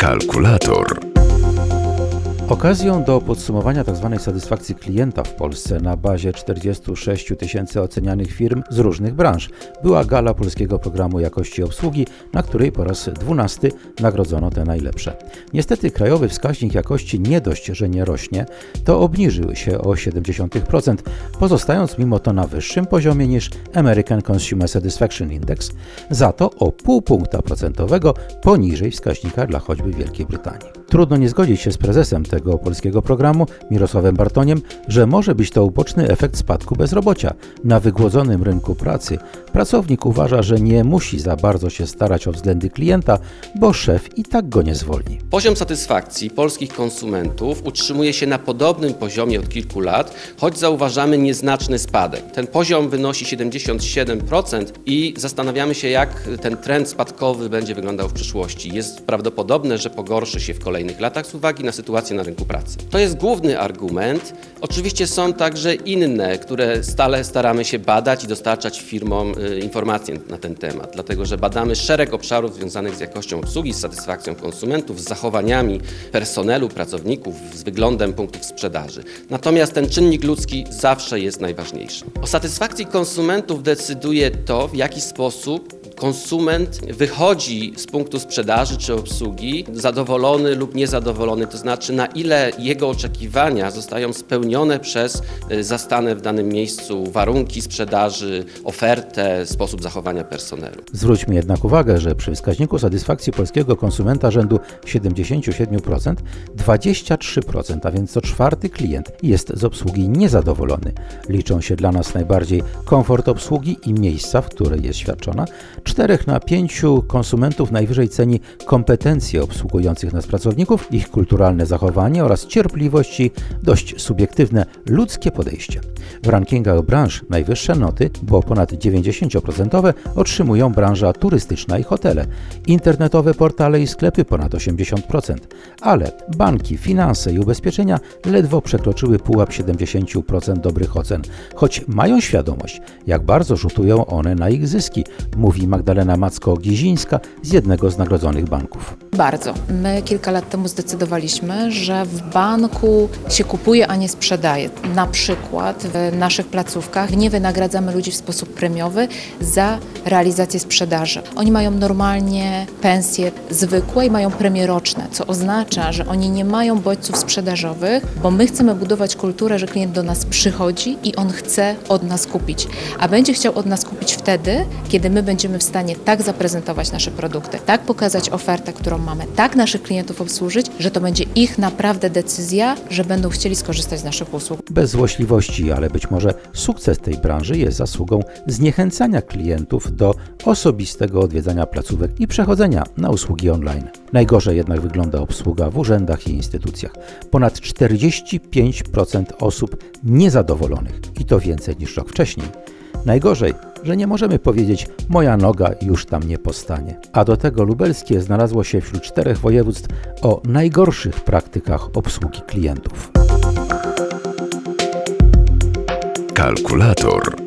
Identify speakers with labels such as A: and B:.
A: Kalkulator.
B: Okazją do podsumowania tzw. satysfakcji klienta w Polsce na bazie 46 000 ocenianych firm z różnych branż była gala Polskiego Programu Jakości Obsługi, na której po raz 12 nagrodzono te najlepsze. Niestety krajowy wskaźnik jakości nie dość, że nie rośnie, to obniżył się o 0,7%, pozostając mimo to na wyższym poziomie niż American Consumer Satisfaction Index, za to o 0,5 punkta procentowego poniżej wskaźnika dla choćby Wielkiej Brytanii. Trudno nie zgodzić się z prezesem tego polskiego programu, Mirosławem Bartoniem, że może być to uboczny efekt spadku bezrobocia. Na wygłodzonym rynku pracy pracownik uważa, że nie musi za bardzo się starać o względy klienta, bo szef i tak go nie zwolni.
C: Poziom satysfakcji polskich konsumentów utrzymuje się na podobnym poziomie od kilku lat, choć zauważamy nieznaczny spadek. Ten poziom wynosi 77% i zastanawiamy się, jak ten trend spadkowy będzie wyglądał w przyszłości. Jest prawdopodobne, że pogorszy się w kolejnych latach z uwagi na sytuację na rynku pracy. To jest główny argument. Oczywiście są także inne, które stale staramy się badać i dostarczać firmom informacje na ten temat, dlatego że badamy szereg obszarów związanych z jakością obsługi, z satysfakcją konsumentów, z zachowaniami personelu, pracowników, z wyglądem punktów sprzedaży. Natomiast ten czynnik ludzki zawsze jest najważniejszy. O satysfakcji konsumentów decyduje to, w jaki sposób konsument wychodzi z punktu sprzedaży czy obsługi zadowolony lub niezadowolony, to znaczy na ile jego oczekiwania zostają spełnione przez zastane w danym miejscu warunki sprzedaży, ofertę, sposób zachowania personelu.
B: Zwróćmy jednak uwagę, że przy wskaźniku satysfakcji polskiego konsumenta rzędu 77%, 23%, a więc co czwarty klient jest z obsługi niezadowolony. Liczą się dla nas najbardziej komfort obsługi i miejsca, w której jest świadczona. 4 na 5 konsumentów najwyżej ceni kompetencje obsługujących nas pracowników, ich kulturalne zachowanie oraz cierpliwość i dość subiektywne ludzkie podejście. W rankingach branż najwyższe noty, bo ponad 90% otrzymują branża turystyczna i hotele, internetowe portale i sklepy ponad 80%, ale banki, finanse i ubezpieczenia ledwo przekroczyły pułap 70% dobrych ocen, choć mają świadomość, jak bardzo rzutują one na ich zyski, mówi Magdalena Macko-Gizińska z jednego z nagrodzonych banków.
D: Bardzo. My kilka lat temu zdecydowaliśmy, że w banku się kupuje, a nie sprzedaje. Na przykład w naszych placówkach nie wynagradzamy ludzi w sposób premiowy za realizację sprzedaży. Oni mają normalnie pensje zwykłe i mają premie roczne, co oznacza, że oni nie mają bodźców sprzedażowych, bo my chcemy budować kulturę, że klient do nas przychodzi i on chce od nas kupić. A będzie chciał od nas kupić wtedy, kiedy my będziemy w stanie tak zaprezentować nasze produkty, tak pokazać ofertę, którą mamy, tak naszych klientów obsłużyć, że to będzie ich naprawdę decyzja, że będą chcieli skorzystać z naszych usług.
B: Bez złośliwości, ale być może sukces tej branży jest zasługą zniechęcania klientów do osobistego odwiedzania placówek i przechodzenia na usługi online. Najgorzej jednak wygląda obsługa w urzędach i instytucjach. Ponad 45% osób niezadowolonych i to więcej niż rok wcześniej. Najgorzej, że nie możemy powiedzieć, moja noga już tam nie postanie. A do tego lubelskie znalazło się wśród 4 województw o najgorszych praktykach obsługi klientów.
A: Kalkulator.